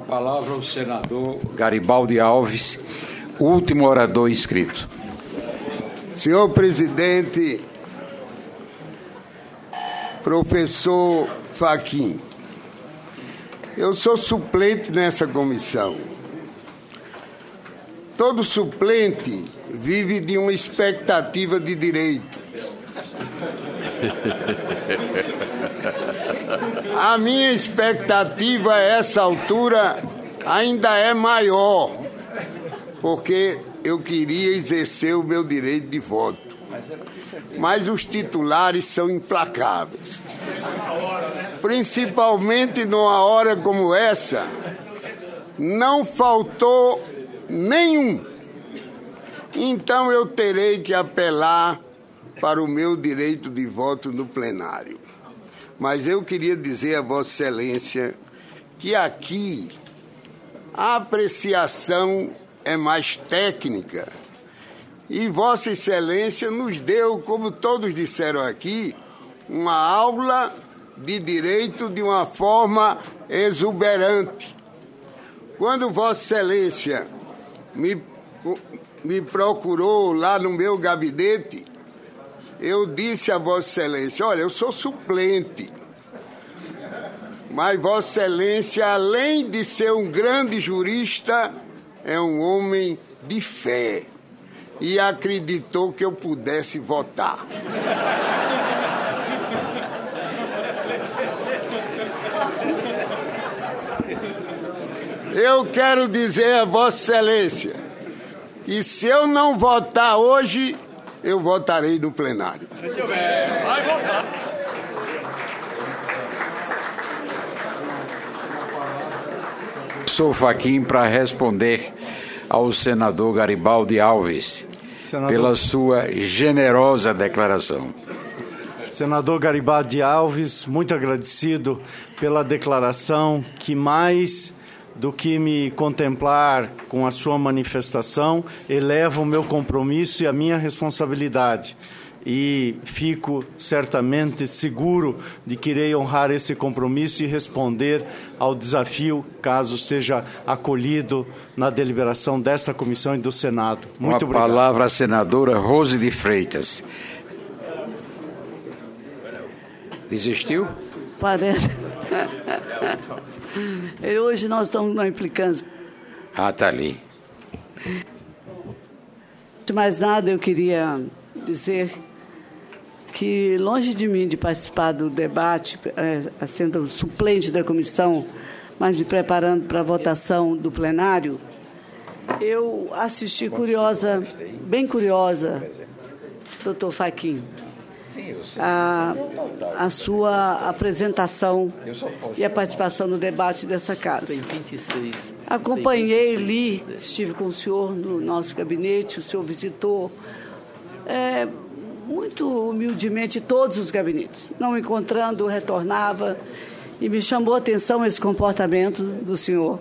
palavra o senador Garibaldi Alves, último orador inscrito. Senhor presidente, professor Fachin, eu sou suplente nessa comissão. Todo suplente vive de uma expectativa de direito. A minha expectativa a essa altura ainda é maior, porque eu queria exercer o meu direito de voto. Mas os titulares são implacáveis. Principalmente numa hora como essa, não faltou nenhum. Então eu terei que apelar para o meu direito de voto no plenário. Mas eu queria dizer a Vossa Excelência que aqui a apreciação é mais técnica e Vossa Excelência nos deu, como todos disseram aqui, uma aula de direito de uma forma exuberante. Quando Vossa Excelência me procurou lá no meu gabinete, eu disse a Vossa Excelência, olha, eu sou suplente, mas Vossa Excelência, além de ser um grande jurista, é um homem de fé e acreditou que eu pudesse votar. Eu quero dizer a Vossa Excelência que se eu não votar hoje, eu votarei no plenário. Muito bem, vai votar. Sou Fachin para responder ao senador Garibaldi Alves, pela sua generosa declaração. Senador Garibaldi Alves, muito agradecido pela declaração que mais do que me contemplar com a sua manifestação, eleva o meu compromisso e a minha responsabilidade. E fico certamente seguro de que irei honrar esse compromisso e responder ao desafio, caso seja acolhido na deliberação desta comissão e do Senado. Muito obrigado. Uma palavra à senadora Rose de Freitas. Desistiu? Parece. Hoje nós estamos numa implicância. Ah, está ali. De mais nada, eu queria dizer que, longe de mim de participar do debate, sendo suplente da comissão, mas me preparando para a votação do plenário, eu assisti bem curiosa, doutor Fachin, a sua apresentação e a participação no debate dessa casa. Acompanhei, li, estive com o senhor no nosso gabinete, o senhor visitou muito humildemente todos os gabinetes. Não encontrando, retornava e me chamou a atenção esse comportamento do senhor.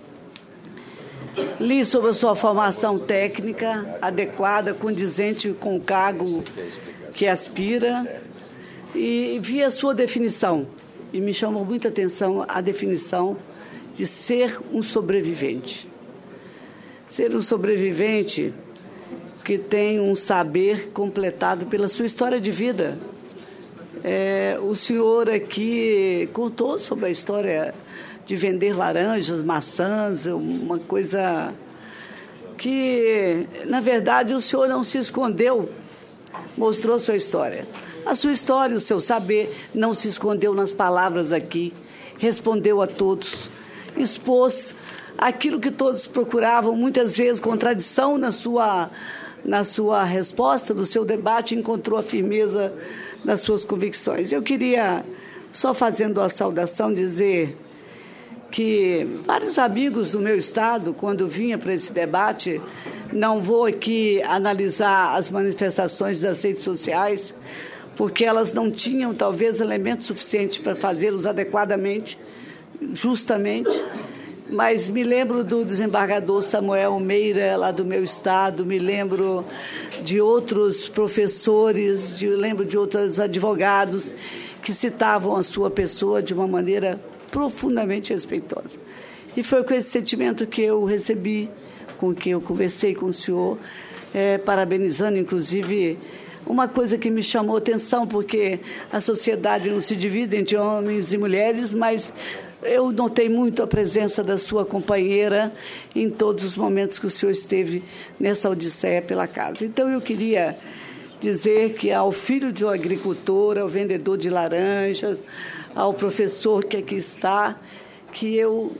Li sobre a sua formação técnica adequada, condizente com o cargo que aspira, e vi a sua definição, e me chamou muita atenção a definição de ser um sobrevivente. Ser um sobrevivente que tem um saber completado pela sua história de vida. O senhor aqui contou sobre a história de vender laranjas, maçãs, uma coisa que, na verdade, o senhor não se escondeu, mostrou a sua história. A sua história, o seu saber, não se escondeu nas palavras aqui, respondeu a todos, expôs aquilo que todos procuravam, muitas vezes contradição na sua resposta, no seu debate, encontrou a firmeza das suas convicções. Eu queria, só fazendo a saudação, dizer que vários amigos do meu estado, quando vinha para esse debate, não vou aqui analisar as manifestações das redes sociais, porque elas não tinham, talvez, elementos suficientes para fazê-los adequadamente, justamente, mas me lembro do desembargador Samuel Meira, lá do meu estado, me lembro de outros professores, lembro de outros advogados que citavam a sua pessoa de uma maneira profundamente respeitosa. E foi com esse sentimento que eu recebi, com que eu conversei com o senhor, parabenizando, inclusive, uma coisa que me chamou a atenção, porque a sociedade não se divide entre homens e mulheres, mas eu notei muito a presença da sua companheira em todos os momentos que o senhor esteve nessa odisseia pela casa. Então, eu queria dizer que ao filho de um agricultor, ao vendedor de laranjas, ao professor que aqui está, que eu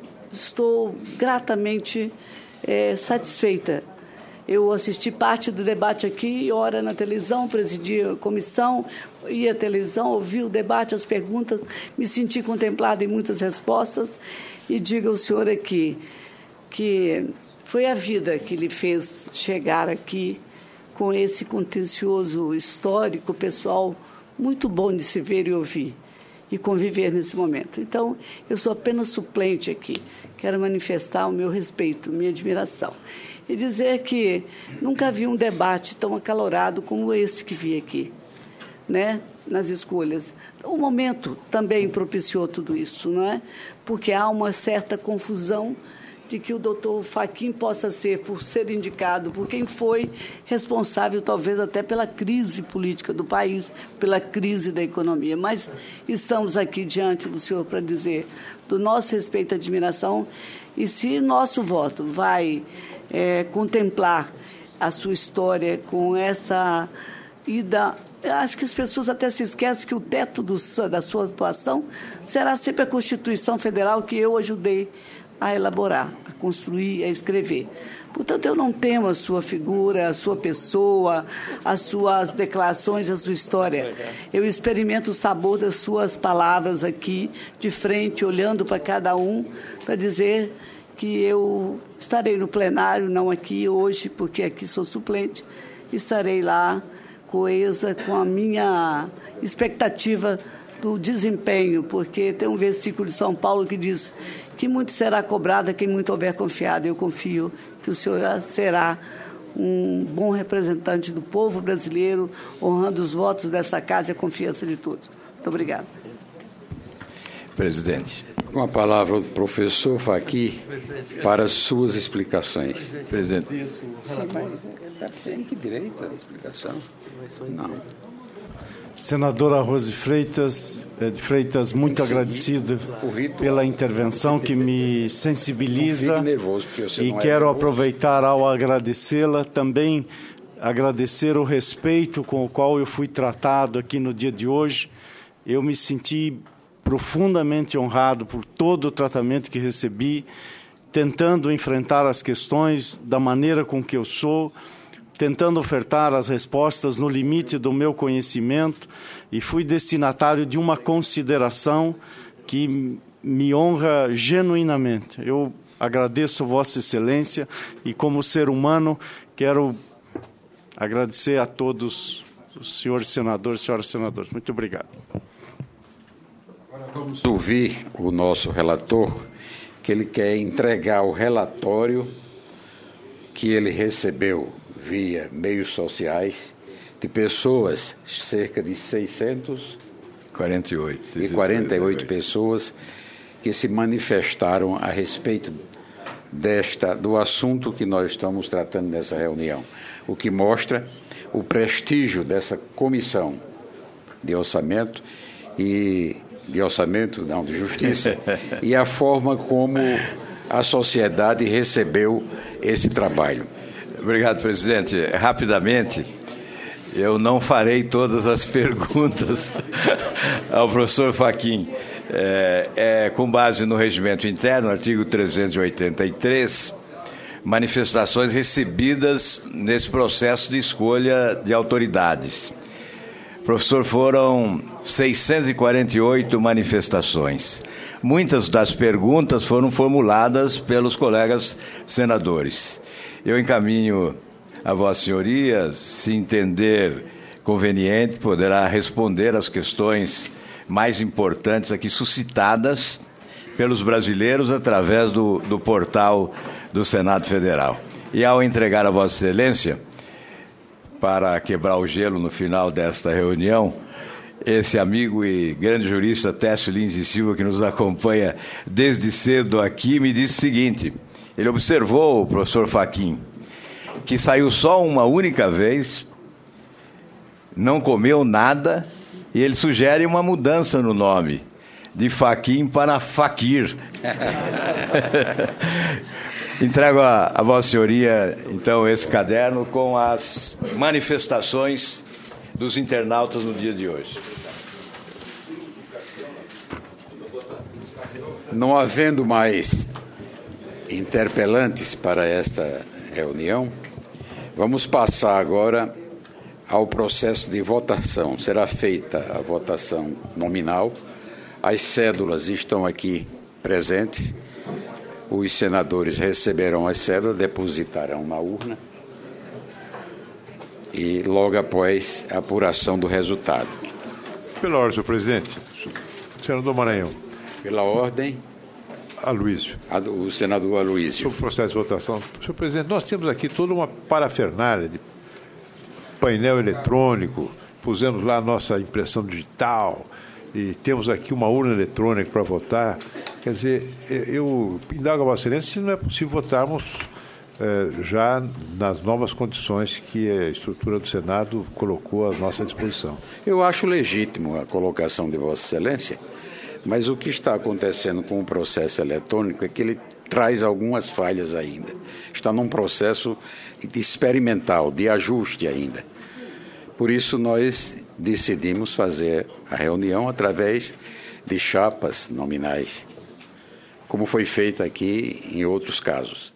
estou gratamente satisfeita. Eu assisti parte do debate aqui, ora na televisão, presidi a comissão, ia à televisão, ouvi o debate, as perguntas, me senti contemplada em muitas respostas e digo ao senhor aqui que foi a vida que lhe fez chegar aqui com esse contencioso histórico, pessoal, muito bom de se ver e ouvir e conviver nesse momento. Então, eu sou apenas suplente aqui, quero manifestar o meu respeito, minha admiração. E dizer que nunca vi um debate tão acalorado como esse que vi aqui, né, nas escolhas. O momento também propiciou tudo isso, não é? Porque há uma certa confusão de que o doutor Fachin possa ser, por ser indicado por quem foi responsável, talvez até pela crise política do país, pela crise da economia. Mas estamos aqui diante do senhor para dizer do nosso respeito e admiração, e se nosso voto vai contemplar a sua história com essa ida. Acho que as pessoas até se esquecem que o teto da sua atuação será sempre a Constituição Federal que eu ajudei a elaborar, a construir, a escrever. Portanto, eu não temo a sua figura, a sua pessoa, as suas declarações, a sua história. Eu experimento o sabor das suas palavras aqui, de frente, olhando para cada um, para dizer que eu estarei no plenário, não aqui hoje, porque aqui sou suplente, estarei lá coesa com a minha expectativa do desempenho, porque tem um versículo de São Paulo que diz que muito será cobrado a quem muito houver confiado. Eu confio que o senhor será um bom representante do povo brasileiro, honrando os votos dessa casa e a confiança de todos. Muito obrigada. Presidente. Com a palavra o professor Fachin para suas explicações. Presidente. Tem que direito à explicação? Não. Senadora Rose Freitas, muito agradecido pela intervenção que me sensibiliza e quero aproveitar ao agradecê-la também, agradecer o respeito com o qual eu fui tratado aqui no dia de hoje. Eu me senti profundamente honrado por todo o tratamento que recebi, tentando enfrentar as questões da maneira com que eu sou, tentando ofertar as respostas no limite do meu conhecimento, e fui destinatário de uma consideração que me honra genuinamente. Eu agradeço Vossa Excelência e, como ser humano, quero agradecer a todos os senhores senadores e senhoras senadoras. Muito obrigado. Agora vamos ouvir o nosso relator, que ele quer entregar o relatório que ele recebeu via meios sociais de pessoas, cerca de 648 pessoas que se manifestaram a respeito do assunto que nós estamos tratando nessa reunião, o que mostra o prestígio dessa comissão de orçamento de justiça e a forma como a sociedade recebeu esse trabalho. Obrigado, presidente. Rapidamente, eu não farei todas as perguntas ao professor Fachin. Com base no regimento interno, artigo 383, manifestações recebidas nesse processo de escolha de autoridades. Professor, foram 648 manifestações. Muitas das perguntas foram formuladas pelos colegas senadores. Eu encaminho a Vossa Senhoria, se entender conveniente, poderá responder às questões mais importantes aqui suscitadas pelos brasileiros através do portal do Senado Federal. E ao entregar a Vossa Excelência, para quebrar o gelo no final desta reunião, esse amigo e grande jurista Técio Lins e Silva, que nos acompanha desde cedo aqui, me disse o seguinte: ele observou o professor Fachin, que saiu só uma única vez, não comeu nada, e ele sugere uma mudança no nome, de Fachin para Fakir. Entrego a Vossa Senhoria, então, esse caderno com as manifestações dos internautas no dia de hoje. Não havendo mais interpelantes para esta reunião, vamos passar agora ao processo de votação. Será feita a votação nominal. As cédulas estão aqui presentes. Os senadores receberão as cédulas, depositarão na urna e logo após a apuração do resultado. Pela ordem, senhor presidente. Senador Maranhão. Pela ordem. Aloysio. O senador Aloysio. Sobre o processo de votação. Senhor presidente, nós temos aqui toda uma parafernália de painel eletrônico, pusemos lá a nossa impressão digital e temos aqui uma urna eletrônica para votar. Quer dizer, eu indago a Vossa Excelência se não é possível votarmos já nas novas condições que a estrutura do Senado colocou à nossa disposição. Eu acho legítimo a colocação de Vossa Excelência, mas o que está acontecendo com o processo eletrônico é que ele traz algumas falhas ainda. Está num processo experimental, de ajuste ainda. Por isso, nós decidimos fazer a reunião através de chapas nominais, como foi feito aqui em outros casos.